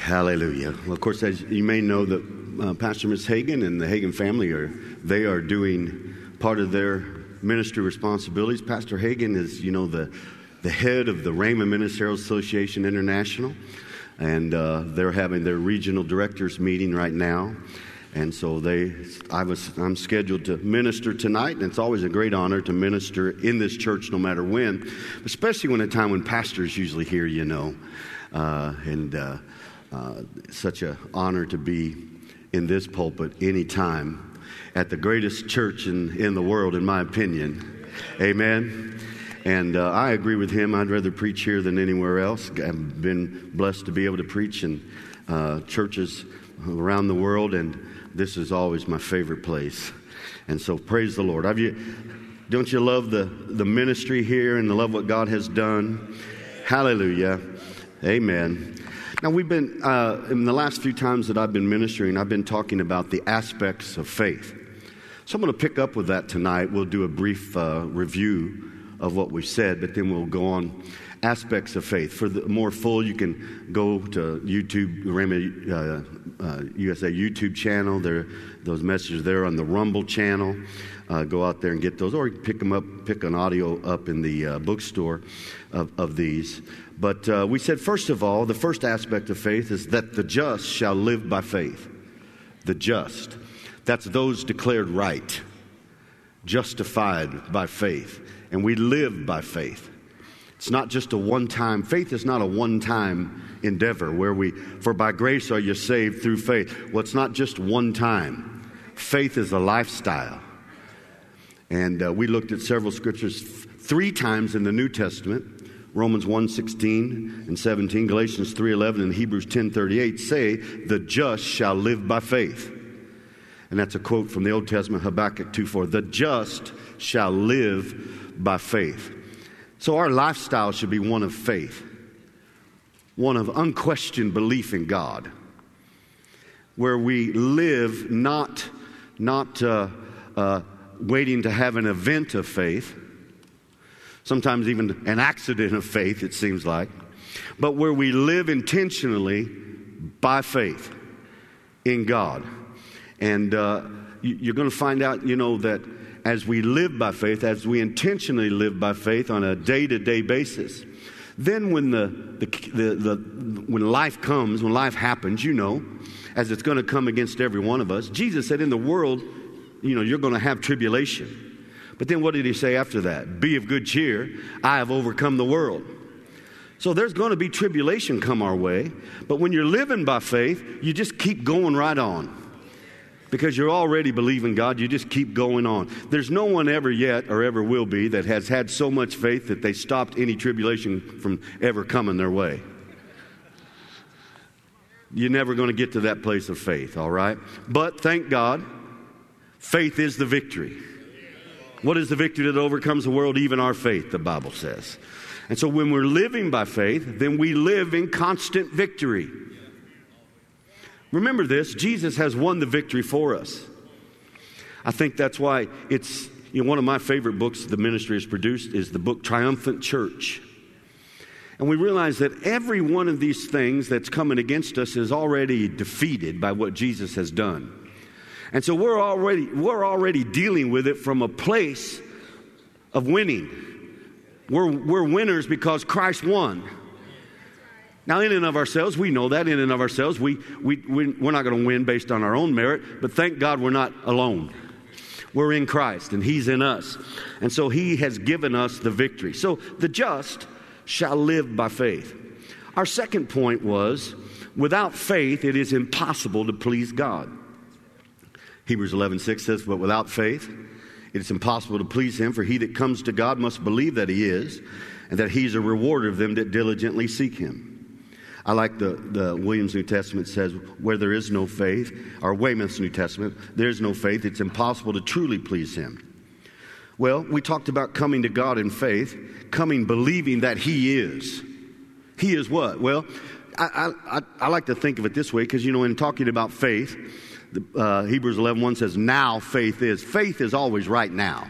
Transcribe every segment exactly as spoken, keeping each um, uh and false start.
Hallelujah. Well, of course, as you may know, that uh, Pastor Miss Hagan and the Hagan family are they are doing part of their ministry responsibilities. Pastor Hagan is, you know, the the head of the Rhema Ministerial Association International, and uh, they're having their regional directors meeting right now. And so they, I was, I'm scheduled to minister tonight, and it's always a great honor to minister in this church, no matter when, especially when a time when pastors usually here, you know, uh, and uh, uh, such an honor to be in this pulpit any time at the greatest church in, in the world, in my opinion. Amen. And uh, I agree with him. I'd rather preach here than anywhere else. I've been blessed to be able to preach in uh, churches around the world, and this is always my favorite place. And so praise the Lord. Have you, don't you love the, the ministry here and love what God has done? Hallelujah. Amen. Now we've been, uh, in the last few times that I've been ministering, I've been talking about the aspects of faith. So I'm going to pick up with that tonight. We'll do a brief uh, review of what we've said, but then we'll go on aspects of faith. For the more full, you can go to YouTube, Rhema uh, uh, U S A YouTube channel. There, those messages there on the Rumble channel. Uh, go out there and get those, or you can pick them up, pick an audio up in the uh, bookstore of, of these. But uh, we said, first of all, the first aspect of faith is that the just shall live by faith. The just. That's those declared right, justified by faith. And we live by faith. It's not just a one-time, faith is not a one-time endeavor where we, for by grace are you saved through faith. Well, it's not just one time. Faith is a lifestyle. And uh, we looked at several scriptures three times in the New Testament. Romans one sixteen and seventeen, Galatians three eleven, and Hebrews ten thirty-eight say, the just shall live by faith. And that's a quote from the Old Testament, Habakkuk two four. The just shall live by faith. So our lifestyle should be one of faith, one of unquestioned belief in God, where we live not, not uh, uh, waiting to have an event of faith, sometimes even an accident of faith, it seems like, but where we live intentionally by faith in God. And uh, you're going to find out, you know, that as we live by faith, as we intentionally live by faith on a day-to-day basis, then when the, the, the, the when life comes, when life happens, you know, as it's going to come against every one of us, Jesus said in the world, you know, you're going to have tribulation. But then what did he say after that? Be of good cheer, I have overcome the world. So there's going to be tribulation come our way, but when you're living by faith, you just keep going right on. Because you're already believing God, you just keep going on. There's no one ever yet or ever will be that has had so much faith that they stopped any tribulation from ever coming their way. You're never going to get to that place of faith, all right? But thank God, faith is the victory. What is the victory that overcomes the world? Even our faith, the Bible says. And so when we're living by faith, then we live in constant victory. Remember this, Jesus has won the victory for us. I think that's why it's, you know, one of my favorite books the ministry has produced is the book Triumphant Church. And we realize that every one of these things that's coming against us is already defeated by what Jesus has done. And so we're already, we're already dealing with it from a place of winning. We're, we're winners because Christ won. Now, in and of ourselves, we know that. In and of ourselves, we, we, we, we're not going to win based on our own merit. But thank God we're not alone. We're in Christ, and He's in us. And so He has given us the victory. So the just shall live by faith. Our second point was, without faith, it is impossible to please God. Hebrews eleven six says, but without faith, it is impossible to please Him. For he that comes to God must believe that He is, and that He's a rewarder of them that diligently seek Him. I like the, the Williams New Testament says, where there is no faith, or Weymouth's New Testament, there's no faith, it's impossible to truly please Him. Well, we talked about coming to God in faith, coming believing that He is. He is what? Well, I, I, I like to think of it this way, because, you know, in talking about faith, uh, Hebrews eleven one says, now faith is. Faith is always right now.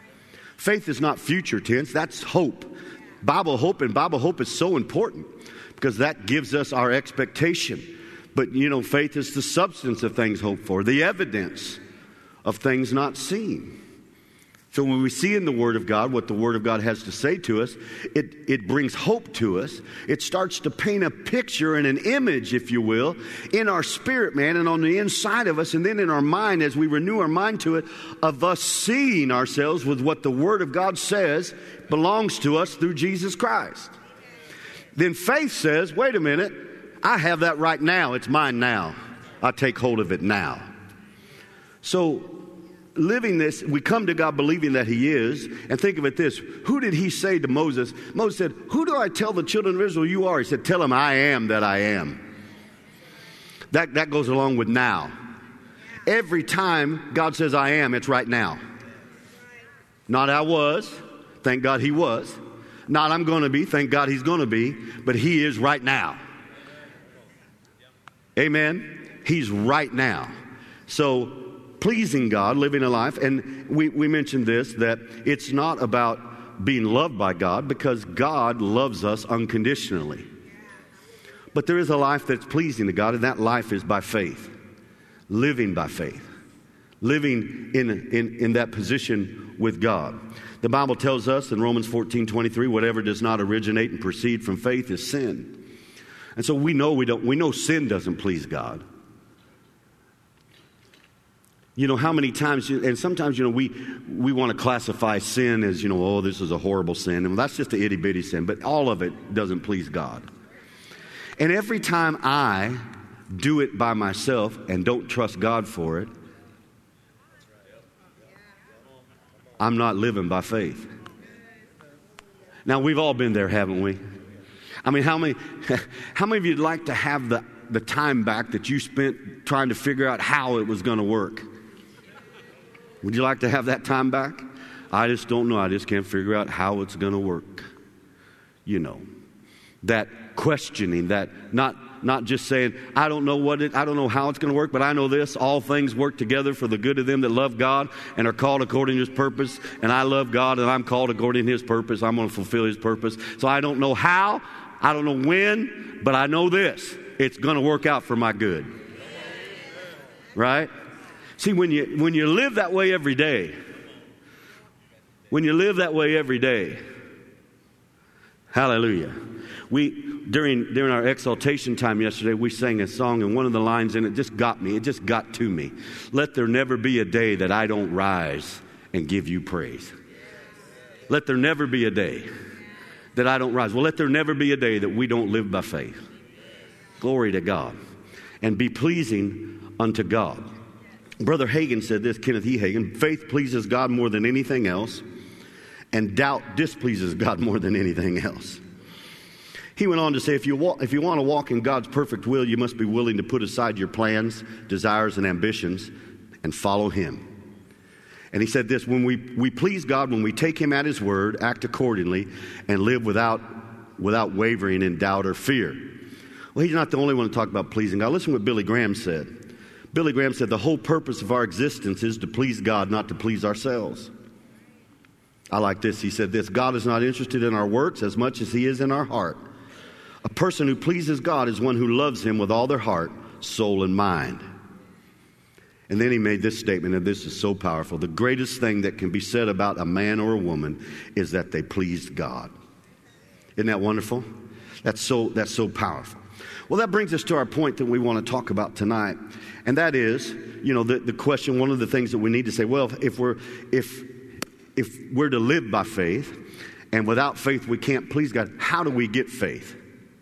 Faith is not future tense, that's hope. Bible hope, and Bible hope is so important. because that gives us our expectation. But, you know, faith is the substance of things hoped for, the evidence of things not seen. So when we see in the Word of God what the Word of God has to say to us, it, it brings hope to us. It starts to paint a picture and an image, if you will, in our spirit, man, and on the inside of us, and then in our mind as we renew our mind to it, of us seeing ourselves with what the Word of God says belongs to us through Jesus Christ. Then faith says, wait a minute, I have that right now. It's mine now. I take hold of it now. So living this, we come to God believing that He is. And think of it this. Who did He say to Moses? Moses said, who do I tell the children of Israel you are? He said, tell them I am that I am. That, that goes along with now. Every time God says I am, it's right now. Not I was. Thank God He was. Not I'm going to be. Thank God He's going to be. But He is right now. Amen. He's right now. So pleasing God, living a life, and we, we mentioned this, that it's not about being loved by God, because God loves us unconditionally. But there is a life that's pleasing to God, and that life is by faith. Living by faith. Living in, in, in that position with God. The Bible tells us in Romans fourteen twenty-three, whatever does not originate and proceed from faith is sin. And so we know we don't, we know sin doesn't please God. You know, how many times, and sometimes, you know, we, we want to classify sin as, you know, oh, this is a horrible sin. And that's just an itty bitty sin, but all of it doesn't please God. And every time I do it by myself and don't trust God for it, I'm not living by faith. Now, we've all been there, haven't we? I mean, how many, how many of you'd like to have the, the time back that you spent trying to figure out how it was going to work? Would you like to have that time back? I just don't know. I just can't figure out how it's going to work. You know, that questioning, that not not just saying, I don't know what it, I don't know how it's going to work, but I know this, all things work together for the good of them that love God and are called according to His purpose. And I love God and I'm called according to His purpose. I'm going to fulfill His purpose. So I don't know how, I don't know when, but I know this, it's going to work out for my good. Right? See, when you when you live that way every day, when you live that way every day, hallelujah. We during during our exaltation time yesterday, we sang a song, and one of the lines in it just got me. It just got to me. Let there never be a day that I don't rise and give you praise. Let there never be a day that I don't rise. Well, let there never be a day that we don't live by faith. Glory to God. And be pleasing unto God. Brother Hagin said this, Kenneth E. Hagin, faith pleases God more than anything else, and doubt displeases God more than anything else. He went on to say, if you walk, if you want to walk in God's perfect will, you must be willing to put aside your plans, desires, and ambitions and follow Him. And he said this, when we, we please God, when we take Him at His word, act accordingly, and live without, without wavering in doubt or fear. Well, he's not the only one to talk about pleasing God. Listen to what Billy Graham said. Billy Graham said, the whole purpose of our existence is to please God, not to please ourselves. I like this. He said this, God is not interested in our works as much as He is in our heart. A person who pleases God is one who loves Him with all their heart, soul, and mind. And then he made this statement, and this is so powerful. The greatest thing that can be said about a man or a woman is that they pleased God. Isn't that wonderful? That's so, that's so powerful. Well, that brings us to our point that we want to talk about tonight. And that is, you know, the, the question, one of the things that we need to say, well, if we're, if, if we're to live by faith, and without faith we can't please God, how do we get faith?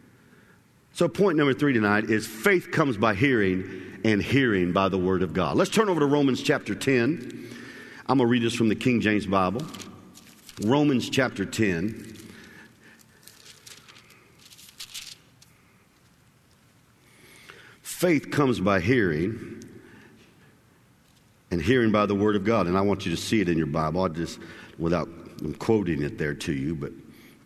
So point number three tonight is faith comes by hearing, and hearing by the Word of God. Let's turn over to Romans chapter ten. I'm going to read this from the King James Bible. Romans chapter ten. Faith comes by hearing, and hearing by the Word of God. And I want you to see it in your Bible. I just, without I'm quoting it there to you, but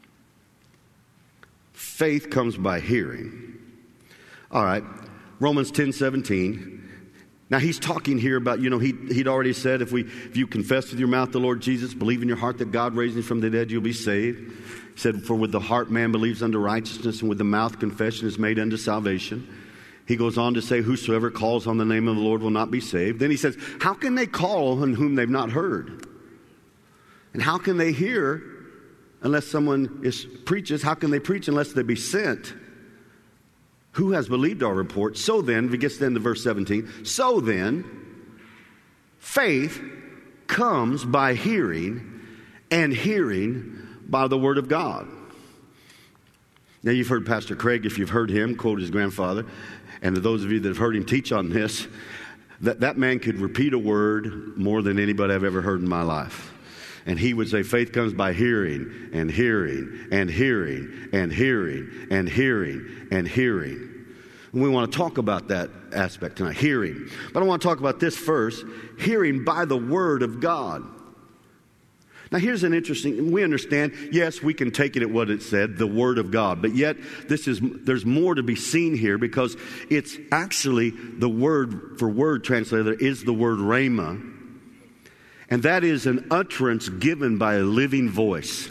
faith comes by hearing. All right, Romans ten seventeen. Now, he's talking here about, you know, he, he'd already said if we if you confess with your mouth the Lord Jesus, believe in your heart that God raised him from the dead, you'll be saved. He said, for with the heart man believes unto righteousness, and with the mouth confession is made unto salvation. He goes on to say, whosoever calls on the name of the Lord will not be saved. Then he says, how can they call on whom they've not heard? And how can they hear unless someone is preaches? How can they preach unless they be sent? Who has believed our report? So then, if it gets then to verse seventeen, so then, faith comes by hearing, and hearing by the word of God. Now, you've heard Pastor Craig, if you've heard him, quote his grandfather, and to those of you that have heard him teach on this, that, that man could repeat a word more than anybody I've ever heard in my life. And he would say, faith comes by hearing and hearing and hearing and hearing and hearing and hearing. And we want to talk about that aspect tonight, hearing. But I want to talk about this first, hearing by the word of God. Now here's an interesting, we understand, yes, we can take it at what it said, the word of God. But yet, this is there's more to be seen here because it's actually the word for word translated is the word rhema. And that is an utterance given by a living voice.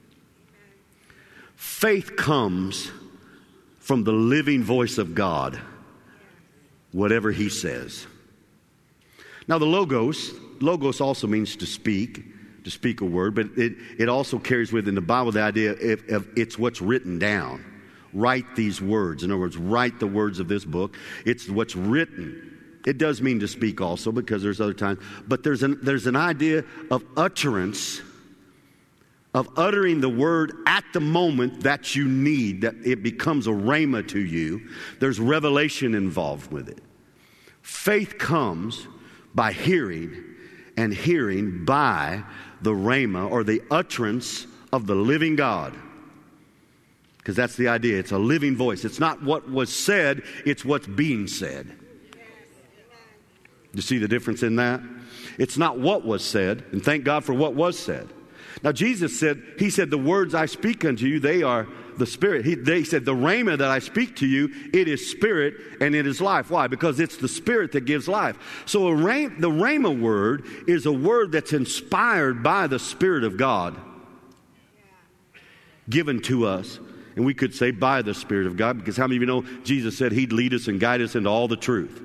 Faith comes from the living voice of God, whatever he says. Now the logos, logos also means to speak, to speak a word, but it, it also carries within the Bible the idea of, of it's what's written down. Write these words. In other words, write the words of this book. It's what's written. It does mean to speak also because there's other times. But there's an, there's an idea of utterance, of uttering the word at the moment that you need, that it becomes a rhema to you. There's revelation involved with it. Faith comes by hearing, and hearing by the rhema or the utterance of the living God. Because that's the idea. It's a living voice. It's not what was said, it's what's being said. You see the difference in that? It's not what was said, and thank God for what was said. Now Jesus said, he said, the words I speak unto you, they are the spirit. He, they said, the rhema that I speak to you, it is spirit and it is life. Why? Because it's the spirit that gives life. So a rhema, the rhema word is a word that's inspired by the Spirit of God, given to us. And we could say by the Spirit of God, because how many of you know Jesus said he'd lead us and guide us into all the truth?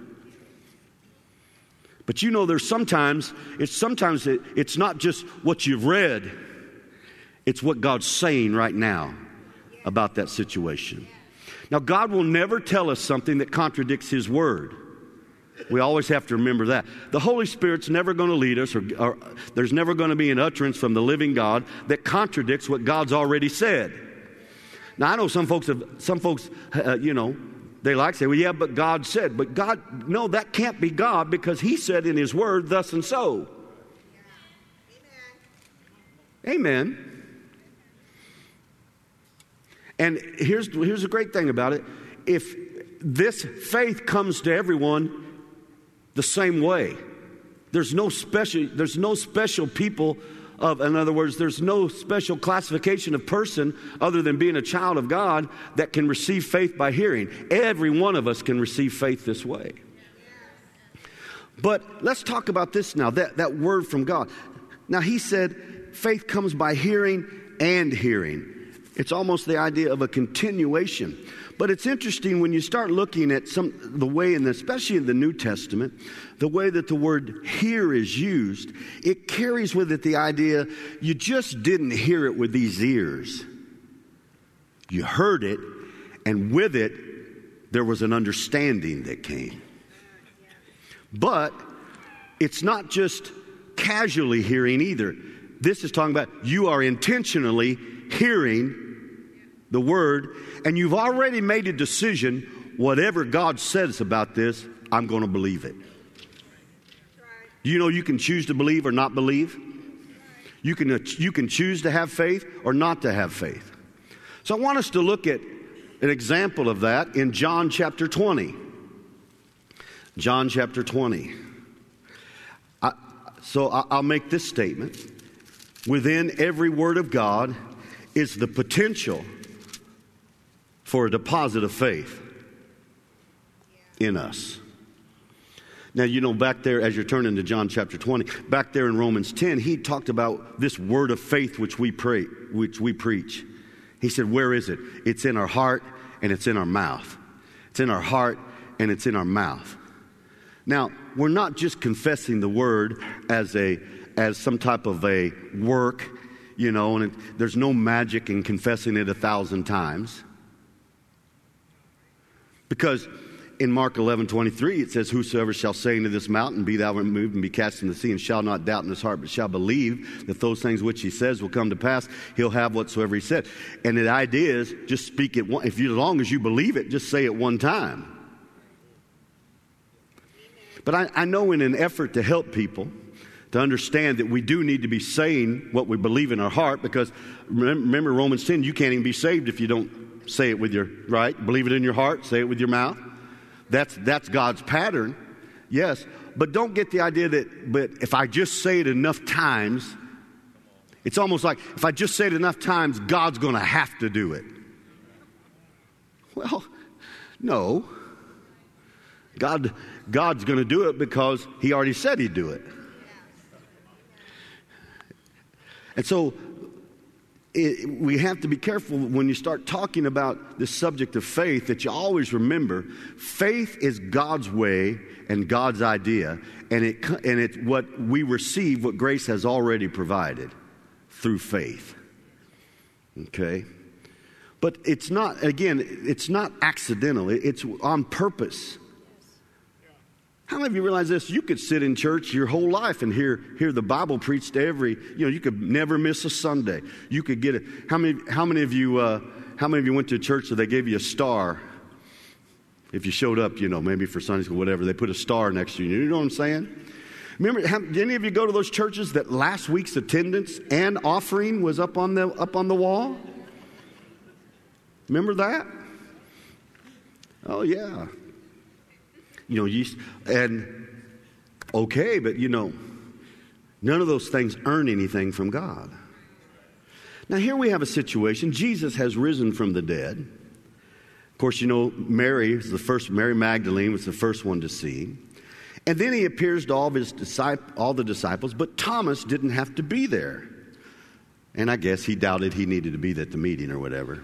But you know, there's sometimes, it's sometimes it, it's not just what you've read. It's what God's saying right now about that situation. Now, God will never tell us something that contradicts his word. We always have to remember that. The Holy Spirit's never going to lead us, or, or there's never going to be an utterance from the living God that contradicts what God's already said. Now, I know some folks, have, some folks, uh, you know, they like to say, well, yeah, but God said. But God, no, that can't be God because he said in his word, thus and so. Yeah. Amen. Amen. And here's, here's the great thing about it. If this faith comes to everyone the same way, there's no special, there's no special people of, in other words, there's no special classification of person other than being a child of God that can receive faith by hearing. Every one of us can receive faith this way. But let's talk about this now, that, that word from God. Now, he said faith comes by hearing and hearing. It's almost the idea of a continuation. But it's interesting when you start looking at some the way, in the, especially in the New Testament, the way that the word hear is used, it carries with it the idea you just didn't hear it with these ears. You heard it, and with it, there was an understanding that came. But it's not just casually hearing either. This is talking about you are intentionally hearing the word, and you've already made a decision, whatever God says about this, I'm going to believe it. Do you know you can choose to believe or not believe? You can, you can choose to have faith or not to have faith. So I want us to look at an example of that in John chapter twenty. John chapter twenty. I, so I, I'll make this statement. Within every word of God is the potential for a deposit of faith in us. Now, you know, back there, as you're turning to John chapter twenty, back there in Romans ten, he talked about this word of faith which we pray, which we preach. He said, where is it? It's in our heart and it's in our mouth. It's in our heart and it's in our mouth. Now, we're not just confessing the word as a as some type of a work, you know, and it, there's no magic in confessing it a thousand times. Because in Mark eleven twenty-three, it says, whosoever shall say unto this mountain, be thou removed and be cast into the sea, and shall not doubt in his heart, but shall believe that those things which he says will come to pass, he'll have whatsoever he said. And the idea is, just speak it one, if you, as long as you believe it, just say it one time. But I, I know in an effort to help people to understand that we do need to be saying what we believe in our heart, because remember Romans ten, you can't even be saved if you don't say it with your, right? Believe it in your heart, say it with your mouth. That's that's God's pattern, yes. But don't get the idea that, but if I just say it enough times, it's almost like if I just say it enough times, God's going to have to do it. Well, no. God, God's going to do it because he already said he'd do it. And so it, we have to be careful when you start talking about the subject of faith, that you always remember faith is God's way and God's idea, and it and it's what we receive, what grace has already provided through faith. Okay? But it's not, again, it's not accidental. It's on purpose. How many of you realize this? You could sit in church your whole life and hear hear the Bible preached every, you know, you could never miss a Sunday. You could get it. How many how many of you uh, how many of you went to a church that they gave you a star? If you showed up, you know, maybe for Sunday school, whatever, they put a star next to you. You know what I'm saying? Remember, how, did any of you go to those churches that last week's attendance and offering was up on the up on the wall? Remember that? Oh yeah. You know, you, and okay, but you know, none of those things earn anything from God. Now here we have a situation. Jesus has risen from the dead. Of course, you know, Mary is the first, Mary Magdalene was the first one to see. And then he appears to all of his disciples, all the disciples, but Thomas didn't have to be there. And I guess he doubted he needed to be at the meeting or whatever.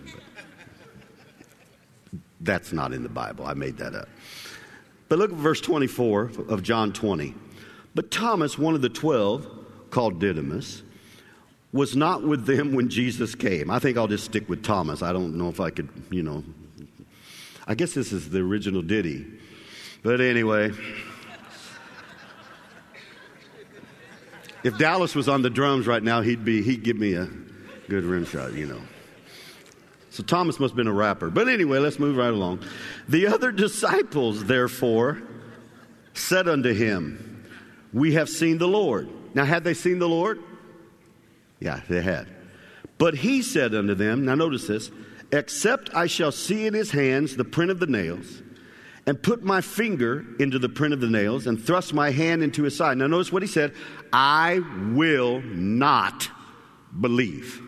But that's not in the Bible. I made that up. But look at verse twenty-four of John twenty. But Thomas, one of the twelve, called Didymus, was not with them when Jesus came. I think I'll just stick with Thomas. I don't know if I could, you know. I guess this is the original ditty. But anyway. If Dallas was on the drums right now, he'd be he'd give me a good rim shot, you know. So Thomas must have been a rapper. But anyway, let's move right along. The other disciples, therefore, said unto him, we have seen the Lord. Now, had they seen the Lord? Yeah, they had. But he said unto them, now notice this, except I shall see in his hands the print of the nails, and put my finger into the print of the nails, and thrust my hand into his side. Now notice what he said, I will not believe.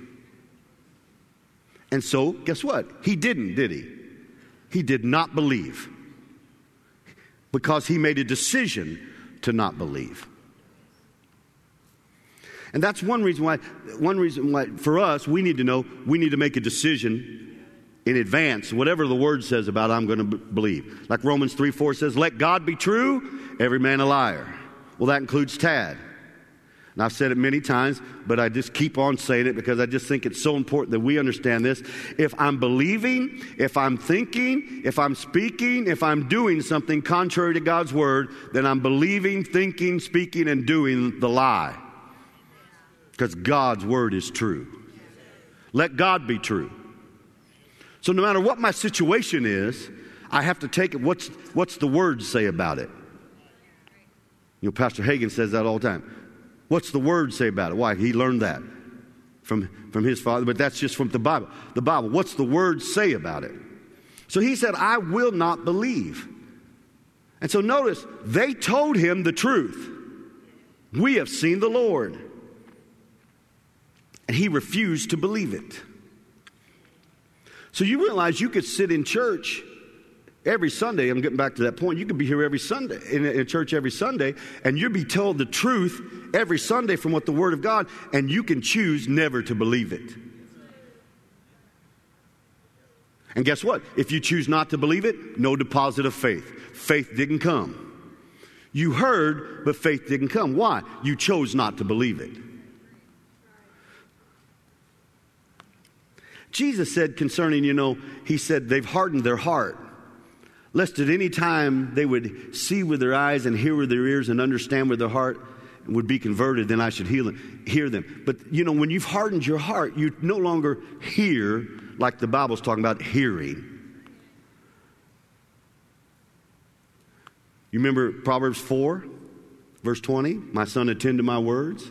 And so, guess what? He didn't, did he? He did not believe. Because he made a decision to not believe. And that's one reason why, one reason why, for us, we need to know, we need to make a decision in advance. Whatever the word says about I'm going to b- believe. Like Romans three four says, let God be true, every man a liar. Well, that includes Tad. And I've said it many times, but I just keep on saying it because I just think it's so important that we understand this. If I'm believing, if I'm thinking, if I'm speaking, if I'm doing something contrary to God's word, then I'm believing, thinking, speaking, and doing the lie. Because God's word is true. Let God be true. So no matter what my situation is, I have to take it. What's, what's the word say about it? You know, Pastor Hagin says that all the time. What's the word say about it? Why? He learned that from, from his father, but that's just from the Bible. The Bible. What's the word say about it? So he said, I will not believe. And so notice, they told him the truth. We have seen the Lord. And he refused to believe it. So you realize you could sit in church Every Sunday, I'm getting back to that point, you could be here every Sunday, in, in church every Sunday, and you'll be told the truth every Sunday from what the Word of God, and you can choose never to believe it. And guess what? If you choose not to believe it, no deposit of faith. Faith didn't come. You heard, but faith didn't come. Why? You chose not to believe it. Jesus said concerning, you know, he said they've hardened their heart, lest at any time they would see with their eyes and hear with their ears and understand with their heart and would be converted, then I should heal them, hear them. But, you know, when you've hardened your heart, you no longer hear like the Bible's talking about hearing. You remember Proverbs four, verse twenty? My son, attend to my words.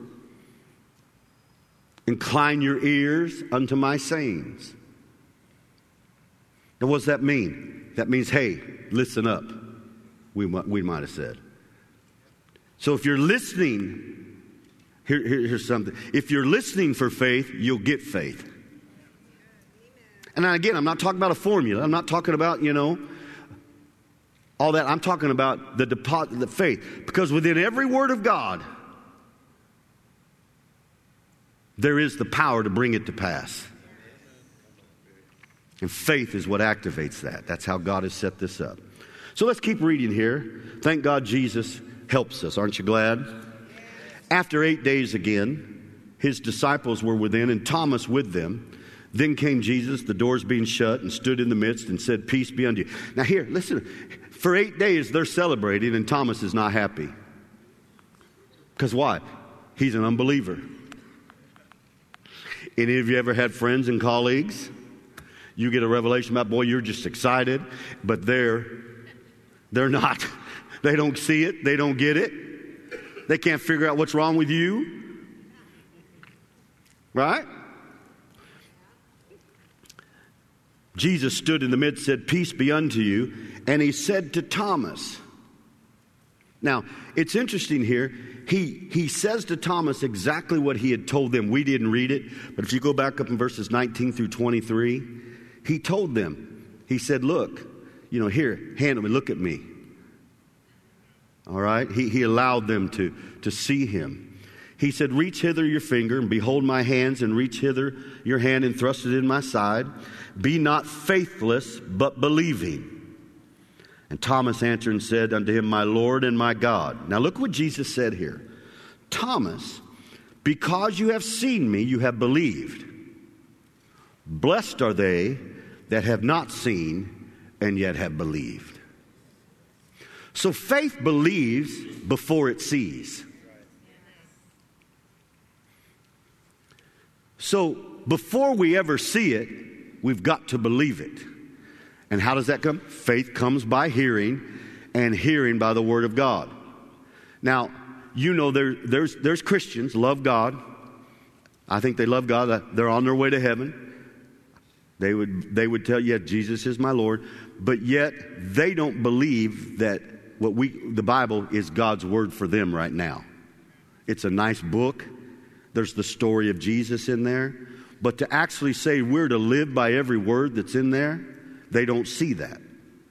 Incline your ears unto my sayings. Now, what does that mean? That means, hey, listen up, we, we might have said. So if you're listening, here, here, here's something. If you're listening for faith, you'll get faith. And again, I'm not talking about a formula. I'm not talking about, you know, all that. I'm talking about the deposit, the faith. Because within every word of God, there is the power to bring it to pass. And faith is what activates that. That's how God has set this up. So let's keep reading here. Thank God Jesus helps us. Aren't you glad? After eight days again, his disciples were within and Thomas with them. Then came Jesus, the doors being shut, and stood in the midst and said, peace be unto you. Now here, listen. For eight days they're celebrating and Thomas is not happy. Because why? He's an unbeliever. Any of you ever had friends and colleagues? You get a revelation about, boy, you're just excited, but they're, they're not. They don't see it. They don't get it. They can't figure out what's wrong with you. Right? Jesus stood in the midst, said, peace be unto you. And he said to Thomas. Now, it's interesting here. He, he says to Thomas exactly what he had told them. We didn't read it, but if you go back up in verses nineteen through twenty-three, he told them, he said, look, you know, here, handle me, look at me. All right? He, he allowed them to, to see him. He said, reach hither your finger and behold my hands, and reach hither your hand and thrust it in my side. Be not faithless, but believing. And Thomas answered and said unto him, my Lord and my God. Now look what Jesus said here. Thomas, because you have seen me, you have believed. Blessed are they that have not seen and yet have believed. So faith believes before it sees. So before we ever see it, we've got to believe it. And how does that come? Faith comes by hearing, and hearing by the Word of God. Now, you know there, there's, there's Christians, love God. I think they love God. They're on their way to heaven. They would, they would tell you, yeah, Jesus is my Lord. But yet, they don't believe that what we, the Bible is God's Word for them right now. It's a nice book. There's the story of Jesus in there. But to actually say we're to live by every word that's in there, they don't see that.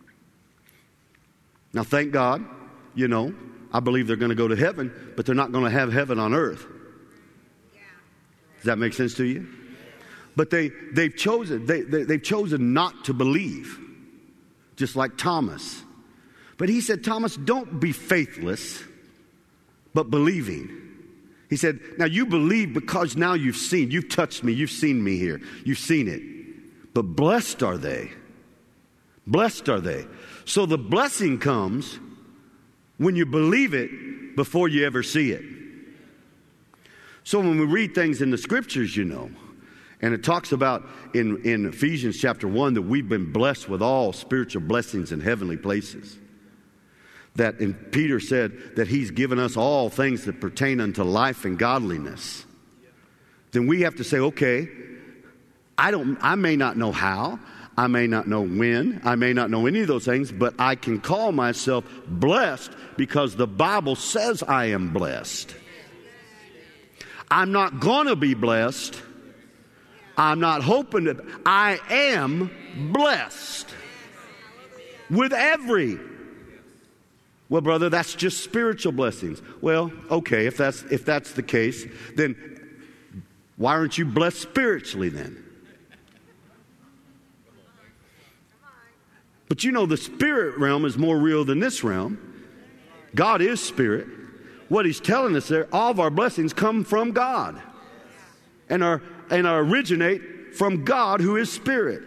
Now, thank God, you know, I believe they're going to go to heaven, but they're not going to have heaven on earth. Does that make sense to you? But they, they've chosen, they, they, they've chosen not to believe, just like Thomas. But he said, Thomas, don't be faithless, but believing. He said, now you believe because now you've seen, you've touched me, you've seen me here, you've seen it. But blessed are they. Blessed are they. So the blessing comes when you believe it before you ever see it. So when we read things in the scriptures, you know, and it talks about in, in Ephesians chapter one that we've been blessed with all spiritual blessings in heavenly places. That and Peter said that he's given us all things that pertain unto life and godliness. Then we have to say, okay, I don't I may not know how, I may not know when, I may not know any of those things, but I can call myself blessed because the Bible says I am blessed. I'm not going to be blessed. I'm not hoping that I am blessed. with every. Well, brother, that's just spiritual blessings. Well, okay, if that's if that's the case, then why aren't you blessed spiritually then? But you know, the spirit realm is more real than this realm. God is spirit. What he's telling us there, all of our blessings come from God and are and are originate from God who is spirit.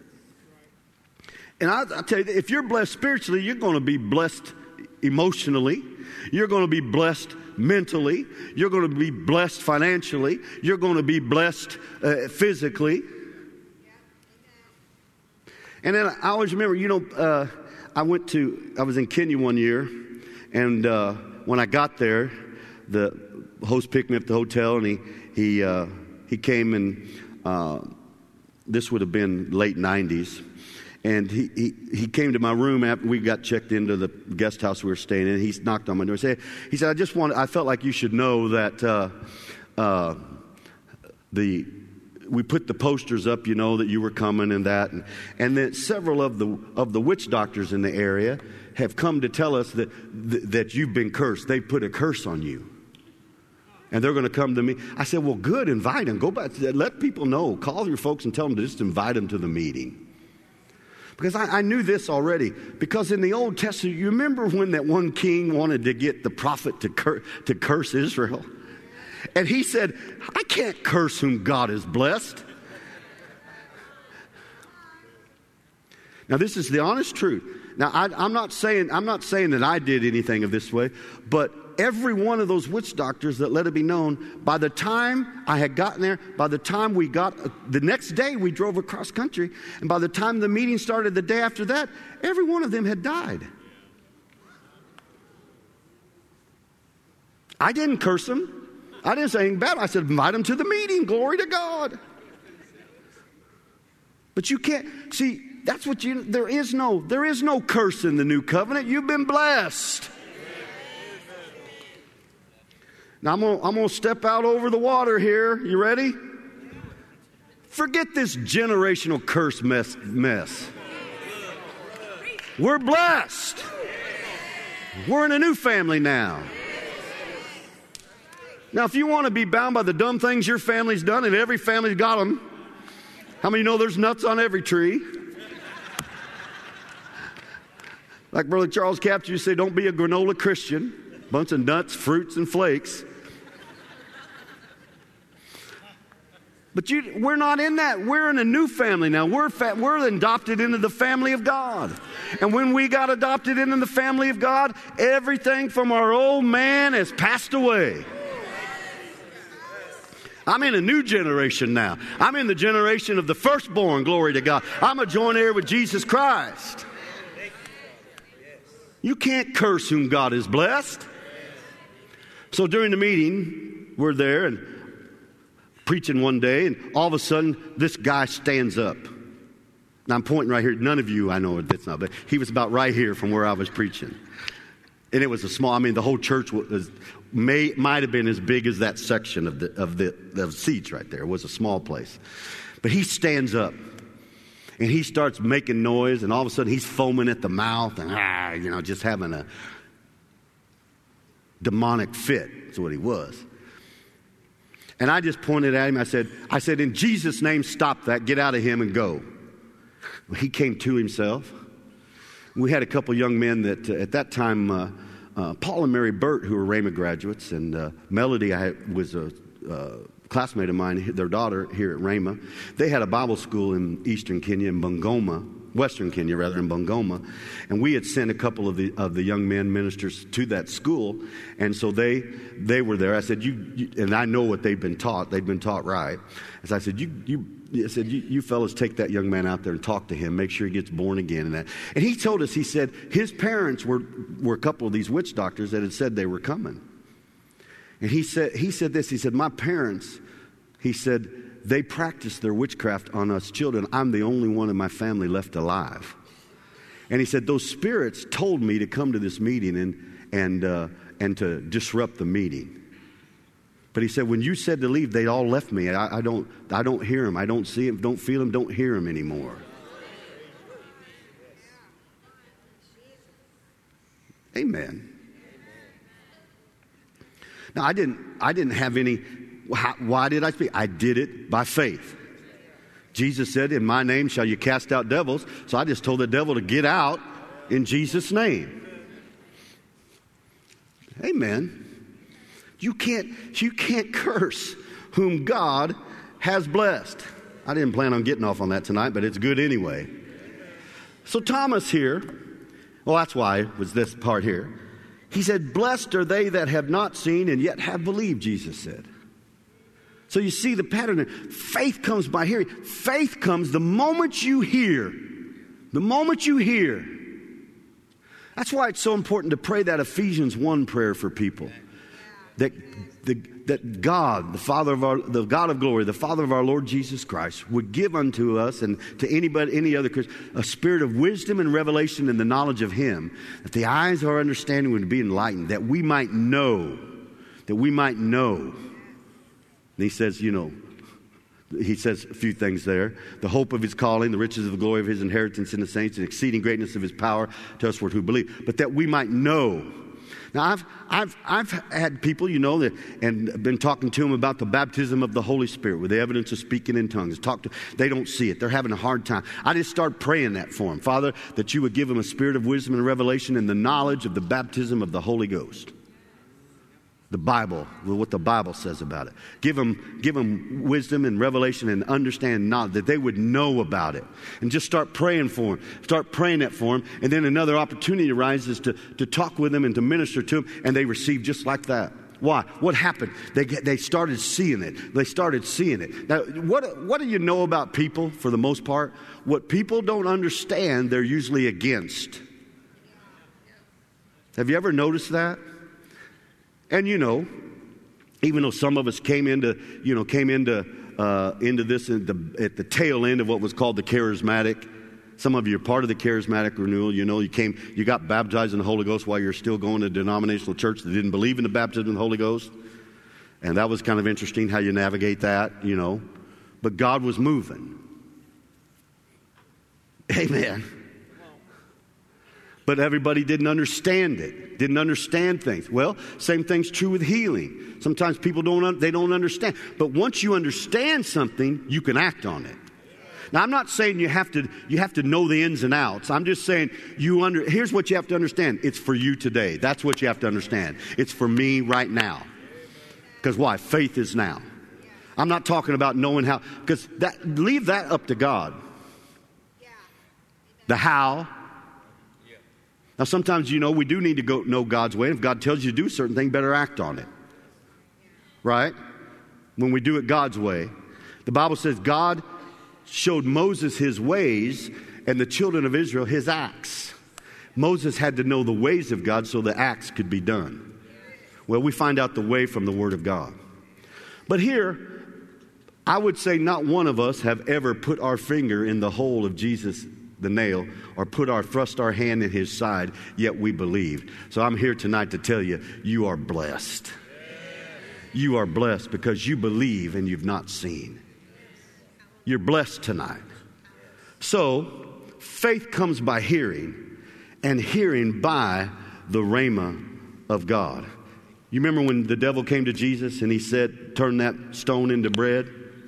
And I, I tell you, if you're blessed spiritually, you're going to be blessed emotionally. You're going to be blessed mentally. You're going to be blessed financially. You're going to be blessed uh, physically. And then I always remember, you know, uh, I went to, I was in Kenya one year, and uh, when I got there, the host picked me up at the hotel, and he he uh, he came, and uh, this would have been late nineties. And he, he, he came to my room after we got checked into the guest house we were staying in. He knocked on my door and said, he said, I just want, I felt like you should know that uh, uh, the we put the posters up, you know, that you were coming and that. And, and then several of the of the witch doctors in the area have come to tell us that th- that you've been cursed. They put a curse on you. And they're going to come to me. I said, well, good, invite them. Go back, let people know. Call your folks and tell them to just invite them to the meeting. Because I, I knew this already. Because in the Old Testament, you remember when that one king wanted to get the prophet to, cur- to curse Israel? And he said, I can't curse whom God has blessed. Now, this is the honest truth. Now, I, I'm not saying I'm not saying that I did anything of this way, but every one of those witch doctors that let it be known, by the time I had gotten there, by the time we got, the next day we drove across country, and by the time the meeting started the day after that, every one of them had died. I didn't curse them. I didn't say anything bad. I said, invite them to the meeting. Glory to God. But you can't, see, that's what you, there is no, there is no curse in the new covenant. You've been blessed. Now, I'm going I'm to step out over the water here. You ready? Forget this generational curse mess. mess. We're blessed. We're in a new family now. Now, if you want to be bound by the dumb things your family's done, and every family's got them, how many know there's nuts on every tree? Like Brother Charles Capps used to say, don't be a granola Christian. Bunch of nuts, fruits, and flakes. But you, we're not in that. We're in a new family now. We're fa- we're adopted into the family of God. And when we got adopted into the family of God, everything from our old man has passed away. I'm in a new generation now. I'm in the generation of the firstborn, glory to God. I'm a joint heir with Jesus Christ. You can't curse whom God has blessed. So during the meeting, we're there and preaching one day, and all of a sudden, this guy stands up. Now, I'm pointing right here. None of you, I know it's not, but he was about right here from where I was preaching. And it was a small, I mean, the whole church was, may, might have been as big as that section of the, of the, of seats right there. It was a small place. But he stands up, and he starts making noise, and all of a sudden, he's foaming at the mouth, and, ah, you know, just having a demonic fit. That's what he was. And I just pointed at him. I said, I said, in Jesus' name, stop that. Get out of him and go. Well, he came to himself. We had a couple young men that uh, at that time, uh, uh, Paul and Mary Burt, who were Rhema graduates, and uh, Melody I had, was a uh, classmate of mine, their daughter here at Rhema. They had a Bible school in eastern Kenya, in Bungoma, western Kenya rather, in Bungoma. And we had sent a couple of the of the young men ministers to that school. And so they they were there. I said, you, you and I know what they've been taught. They've been taught right. As I said, you you I said, you, you fellas take that young man out there and talk to him. Make sure he gets born again and that. And he told us, he said, his parents were, were a couple of these witch doctors that had said they were coming. And he said he said this, he said, my parents, he said, they practiced their witchcraft on us children. I'm the only one in my family left alive. And he said, those spirits told me to come to this meeting and and uh, and to disrupt the meeting. But he said, when you said to leave, they all left me. I, I don't I don't hear them. I don't see them, don't feel them, don't hear them anymore. Amen. Now, I didn't, I didn't have any, why did I speak? I did it by faith. Jesus said, in my name shall you cast out devils. So I just told the devil to get out in Jesus' name. Amen. You can't, you can't curse whom God has blessed. I didn't plan on getting off on that tonight, but it's good anyway. So Thomas here, well, that's why it was this part here. He said, blessed are they that have not seen and yet have believed, Jesus said. So you see the pattern. Faith comes by hearing. Faith comes the moment you hear. The moment you hear. That's why it's so important to pray that Ephesians one prayer for people. That, the, that God, the Father of our, the God of glory, the Father of our Lord Jesus Christ, would give unto us and to anybody, any other Christian, a spirit of wisdom and revelation in the knowledge of Him, that the eyes of our understanding would be enlightened, that we might know, that we might know. And he says, you know, he says a few things there. The hope of His calling, the riches of the glory of His inheritance in the saints, the exceeding greatness of His power to us who believe. But that we might know. Now, I've, I've, I've had people, you know, that, and been talking to them about the baptism of the Holy Spirit with the evidence of speaking in tongues. Talk to, they don't see it. They're having a hard time. I just start praying that for them. Father, that you would give them a spirit of wisdom and revelation and the knowledge of the baptism of the Holy Ghost. The Bible, what the Bible says about it. Give them, give them wisdom and revelation and understand knowledge, that they would know about it. And just start praying for them. Start praying that for them. And then another opportunity arises to, to talk with them and to minister to them. And they receive just like that. Why? What happened? They, they started seeing it. They started seeing it. Now, what, what do you know about people for the most part? What people don't understand, they're usually against. Have you ever noticed that? And you know, even though some of us came into, you know, came into uh, into this at the, at the tail end of what was called the charismatic. Some of you are part of the charismatic renewal. You know, you came, you got baptized in the Holy Ghost while you're still going to a denominational church that didn't believe in the baptism of the Holy Ghost. And that was kind of interesting how you navigate that, you know. But God was moving. Amen. But everybody didn't understand it, didn't understand things. Well, same thing's true with healing. Sometimes people don't, they don't understand. But once you understand something, you can act on it. Now, I'm not saying you have to, you have to know the ins and outs. I'm just saying you under, here's what you have to understand. It's for you today. That's what you have to understand. It's for me right now. Because why? Faith is now. I'm not talking about knowing how, because that, leave that up to God. The how. Now, sometimes, you know, we do need to go know God's way. If God tells you to do a certain thing, better act on it. Right? When we do it God's way. The Bible says God showed Moses His ways and the children of Israel His acts. Moses had to know the ways of God so the acts could be done. Well, we find out the way from the Word of God. But here, I would say not one of us have ever put our finger in the hole of Jesus, the nail, or put our thrust our hand in His side, yet we believed. So I'm here tonight to tell you, you are blessed. You are blessed because you believe and you've not seen. You're blessed tonight. So faith comes by hearing, and hearing by the rhema of God. You remember when the devil came to Jesus and he said, turn that stone into bread?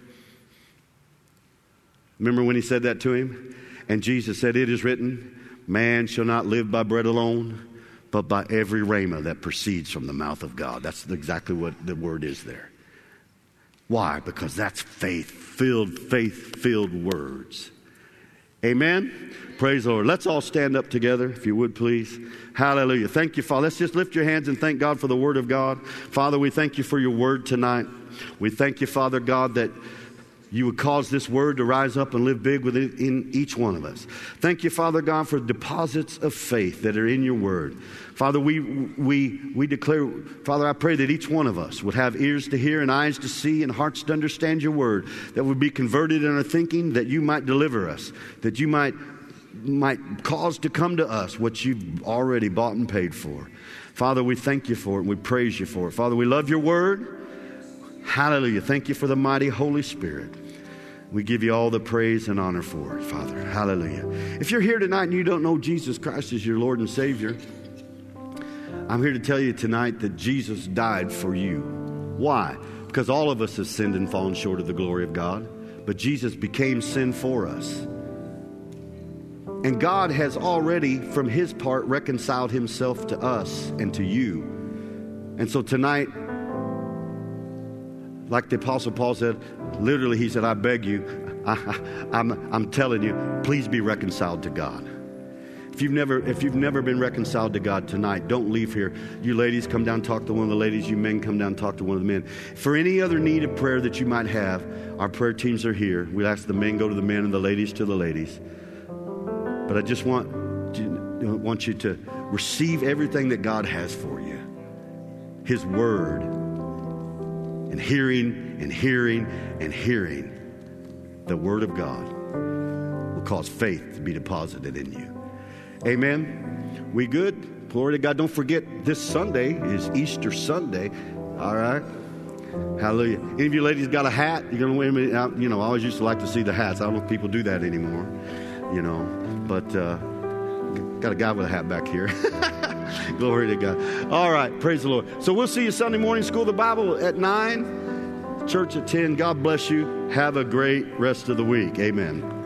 Remember when he said that to him? And Jesus said, it is written, man shall not live by bread alone, but by every rhema that proceeds from the mouth of God. That's exactly what the word is there. Why? Because that's faith-filled, faith-filled words. Amen? Praise the Lord. Let's all stand up together, if you would, please. Hallelujah. Thank you, Father. Let's just lift your hands and thank God for the word of God. Father, we thank you for your word tonight. We thank you, Father God, that you would cause this word to rise up and live big within each one of us. Thank you, Father God, for deposits of faith that are in your word. Father, we we we declare, Father, I pray that each one of us would have ears to hear and eyes to see and hearts to understand your word, that would be converted in our thinking, that you might deliver us, that you might might cause to come to us what you've already bought and paid for. Father, we thank you for it and we praise you for it. Father, we love your word. Hallelujah. Thank you for the mighty Holy Spirit. We give you all the praise and honor for it, Father. Hallelujah. If you're here tonight and you don't know Jesus Christ as your Lord and Savior, I'm here to tell you tonight that Jesus died for you. Why? Because all of us have sinned and fallen short of the glory of God. But Jesus became sin for us. And God has already, from his part, reconciled himself to us and to you. And so tonight, like the Apostle Paul said, literally he said, I beg you, I, I, I'm, I'm telling you, please be reconciled to God. If you've never, if you've never been reconciled to God tonight, don't leave here. You ladies, come down and talk to one of the ladies. You men, come down and talk to one of the men. For any other need of prayer that you might have, our prayer teams are here. We'll ask the men go to the men and the ladies to the ladies. But I just want, want you to receive everything that God has for you. His word. And hearing and hearing and hearing the word of God will cause faith to be deposited in you. Amen. We good? Glory to God. Don't forget, this Sunday is Easter Sunday. All right. Hallelujah. Any of you ladies got a hat? You're going to win me out. You know, I always used to like to see the hats. I don't know if people do that anymore, you know, but uh, got a guy with a hat back here. Glory to God. All right. Praise the Lord. So we'll see you Sunday morning, School of the Bible at nine, church at ten. God bless you. Have a great rest of the week. Amen.